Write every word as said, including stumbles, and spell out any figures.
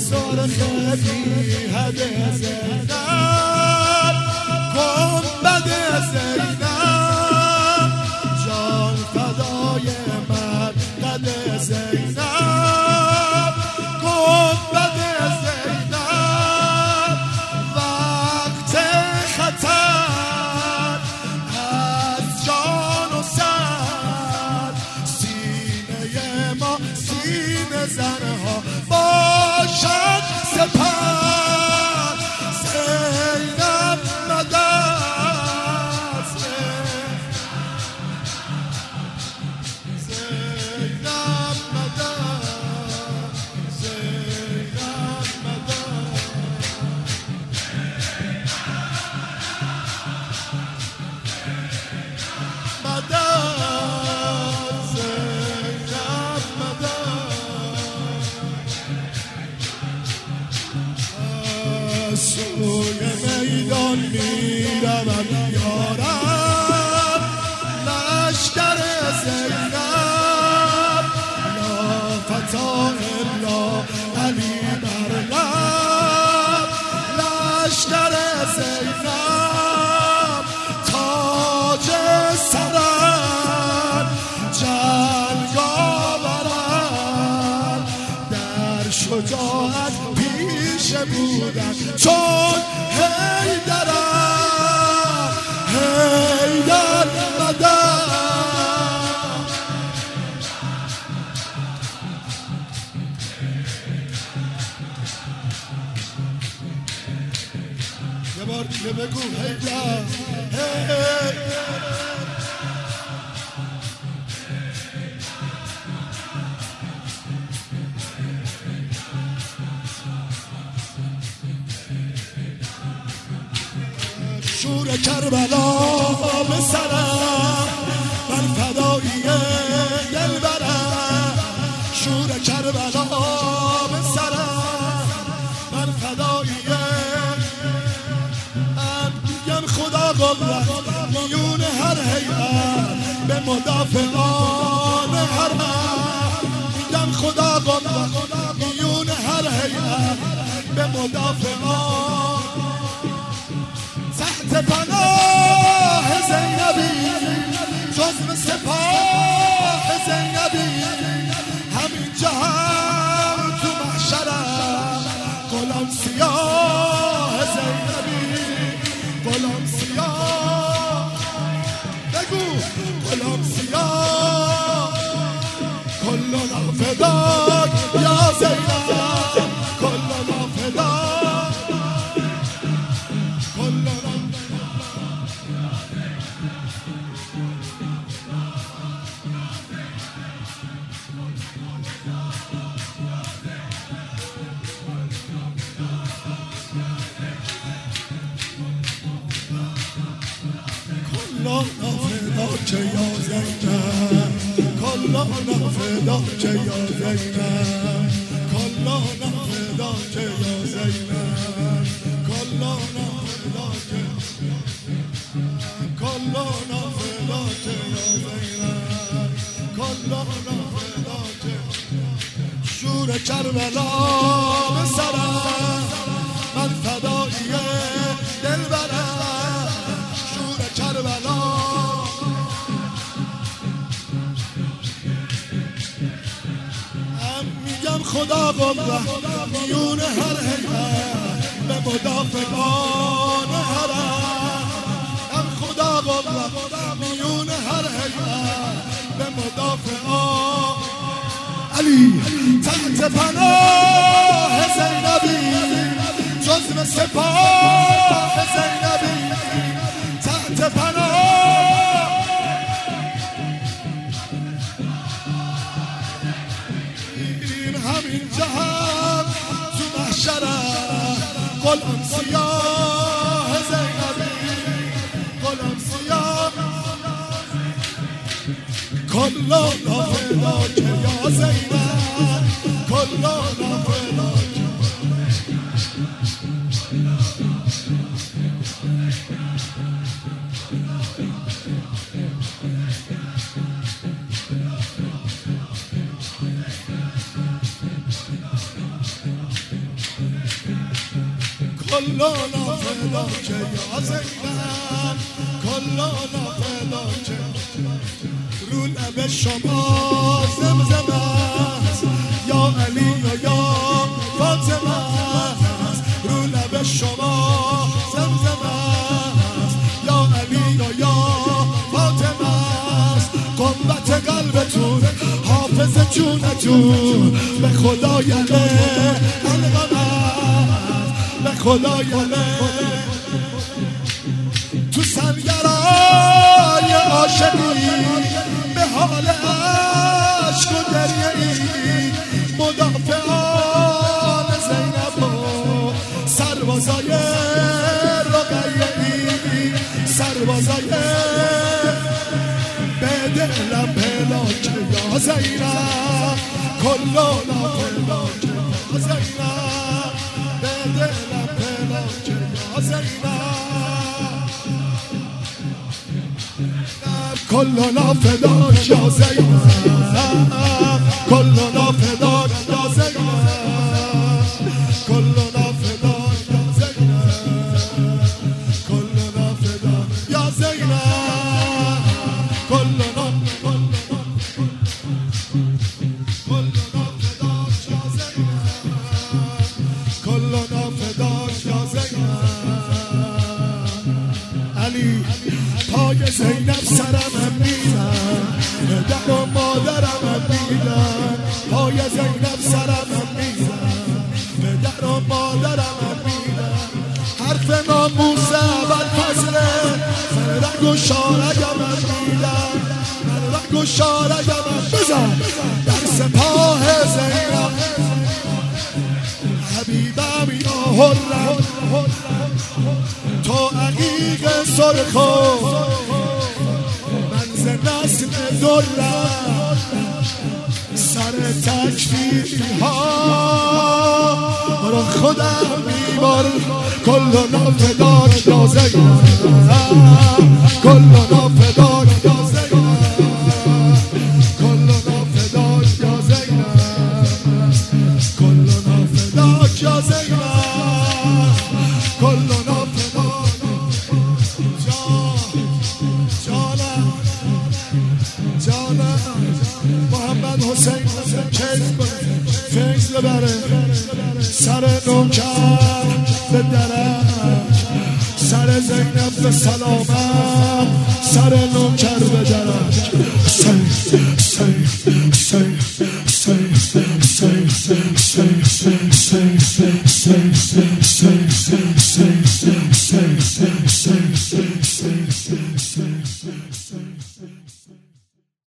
سرخ بیهد زینب گنبد زینب جان فدای من قد زینب گنبد زینب وقت خطر از جان و سر سینه ما سینه زنها باشد سپر زینب مدد زینب مدد زینب مدد مدد زینب مدد سوی میدان میرود یارم لشکر زینب لا فتا الا علی بر لب لشکر زینب تاج سرن جلگاورن در شجاعت پیش بودن چون حیدرم حیدر مدد یه بار دیگه بگو حیدر حیدر شور کربلا به سرم من فدایی دل برم شور کربلا به سرم من فدایی من میگم خدا قوت میون هر هیئت به مدافعان حرم میگم خدا قوت میون هر هیئت به مدافعان تحت پناه زینبی جزو سپاه زینبی همین جهان تو محشرم غلام سیاه زینبی غلام سیاه بگو غلام سیاه کلنا فداک یا زینب کلنا فداک کلنا کلنا فداک یا زینب کلنا فداک یا زینب کلنا فداک یا زینب کلنا فداک کلنا فداک یا زینب کلنا فداک شور کربلا به سرم من فدایی دل برم شور کربلا میگم خدا قوت میون هر هیئت به مدافعان حرم هم خدا قوت میون هر هیئت به مدافعان علی تحت پناه زینبی جزو سپاه زینبی تحت پناه این همین جهان تو محشرم غلام سیاه زینبی غلام سیاه کلنا فداک یا زینب کلنا فداک Thank you. کلانا فداک یا زینب، کلانا فداک. رو لب شما زمزمه است یا علی و یا فاطمه است. رو لب شما زمزمه است یا علی و یا فاطمه است. قوت قلبتون حافظ جونتون به خدا یله القم است، به خدا یله. تو سنگرای عاشقی به حال عشق و گریه ای، مدافعان زینب و سربازای رقیه ای، سربازای به دلم پلاک یا زینب، کلانا پلاک یا زینب، به دلم پلاک یا زینب. کلانا فداک یا زینب، کلانا فداک یا زینب، کلانا فداک یا زینب، کلانا فداک یا زینب، کلانا کلانا فداک یا زینب، کلانا فداک یا زینب. علی پای زینب سرم میزن، پدر و مادرم میزن. پای زینب سرم میزن، پدر و مادرم میزن. حرف ناموس اول فصله من رنگ و شارگم میدن، من رنگ و شارگم بزن در سپاه زینب. حبیبم یا حرم تو عقیق سرخو، من ز نسل درم سر تکفیری ها رو خودم میبار. کلانا فداک یا زینب، کلانا فداک یا زینب، کلانا فداک یا زینب، کلانا فداک یا زینب، کلانا فداک. جانم جانم محمد حسین کیف فیض ببره، سر نوکر به درک، سر زینب به سلامت، سر نوکر به درک. سیف سیف سیف سیف سیف سیف سیف سیف سیف سیف سیف سیف